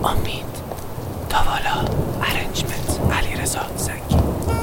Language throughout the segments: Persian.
امید تاوالا ارنجمنت علیرضا زنگی.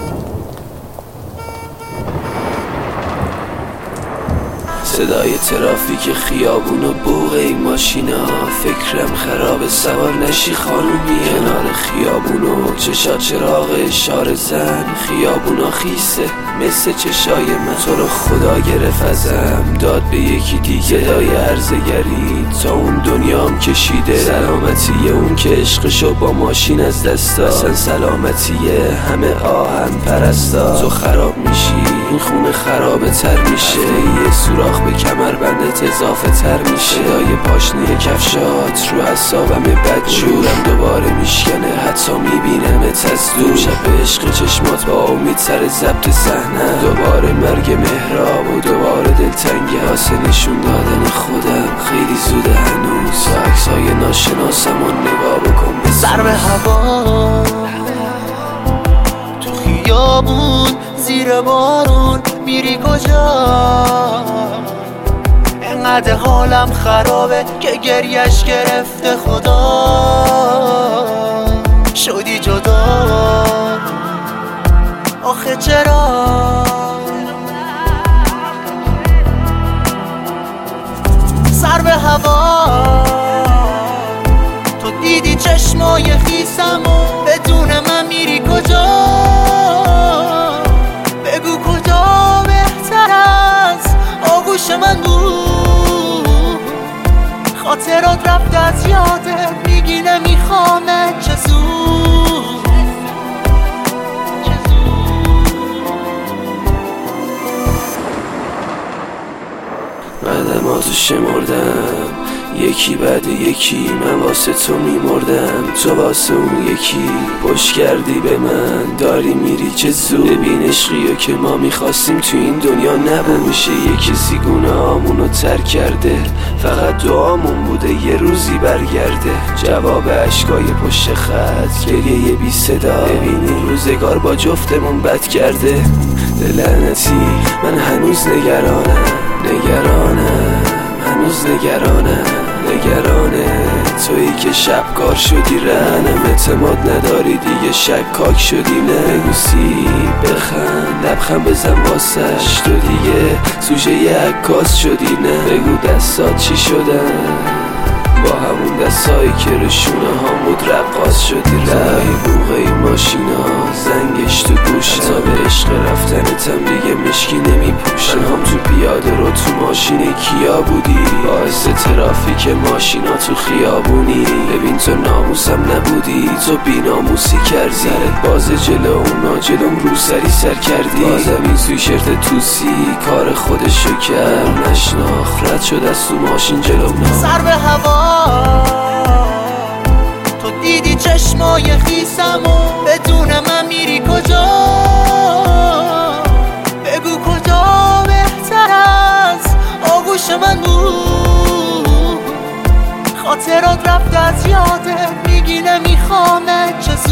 صدای ترافیک خیابون و بوق این ماشینا، فکرم خراب سوار نشی خانومی. کنار خیابونو چشا چراغ اشاره زن، خیابونا خیسه مثل چشای من. تو رو خدا گرفت ازم داد به یکی دیگه، صدای عرضگری تا اون دنیام کشیده. سلامتی اون که عشقشو با ماشین از دست داد، اصلا سلامتیه همه آهن پرستا. تو خراب میشی این خونه خرابه تر میشه، یه سوراخ به کمر بندت اضافه تر میشه. صدای پاشنی کفشات رو اعصابم بدجورم دوباره میشکنه، حتی میبینمت از دور. شب عشق چشمات با امید سر ضبط صحنه، دوباره مرگ مهراب و دوباره دلتنگه. واسه نشون دادن خودم خیلی زوده هنوز، عکسای ناشناسم و نگاه بکن به سر به هوا تو خیابون زیر بارون میری کجا؟ انقدر حالم خرابه که گریش گرفته خدا. شدی جدا آخه چرا؟ سر به هوا تو دیدی چشمای خیسمو، بدون من میری کجا؟ بگو کجا بهتر از آغوش من بود؟ خاطرات رفت از یادت میگی نمیخوامت، چه زود قدماتو شمردم یکی بعد یکی، من واسه تو میمردم تو واسه اون یکی. پشت کردی به من داری میری چه زود، ببین عشقیو که ما میخواستیم تو این دنیا نبود. میشه یه کسی گناهامونو ترک کرده، فقط دعامون بوده یه روزی برگرده. جواب عشقای پشت خط گریه بی صدا، ببین این روزگار با جفتمون بد کرده. لعنتی من هنوز نگرانم هنوز نگرانه تویی که شبکار شدی، رهنم اعتماد نداری دیگه شکاک شدی. نگوسی بخند لبخند بزن واسش، تو دیگه سوژه یه عکاس شدی. نه بگو دستات چی شدن با همون دستایی که رو شونه هم بود رقاص شدی. رای بوغ این ماشینا زنگش تو گوش، تا به عشق رفتنتم دیگه مشکی نمیپوشم. هم تو پیاده رو تو ماشین کیا بودی، باعث ترافیک ماشینا تو خیابونی. ببین تو ناموسم نبودی تو بی ناموسی کردی، سرت باز جلو اونا جلوم رو سر کردی. بازم این سویشرت توسی کار خودشو کرد، نشناخت رد شد از تو ماشین جلوم. سر به هوا تو دیدی چشمای خیسمو، بدون من میری کجا؟ بگو کجا بهتر از آغوش من بود؟ خاطرات رفت از یادت میگی نمیخوامت، چه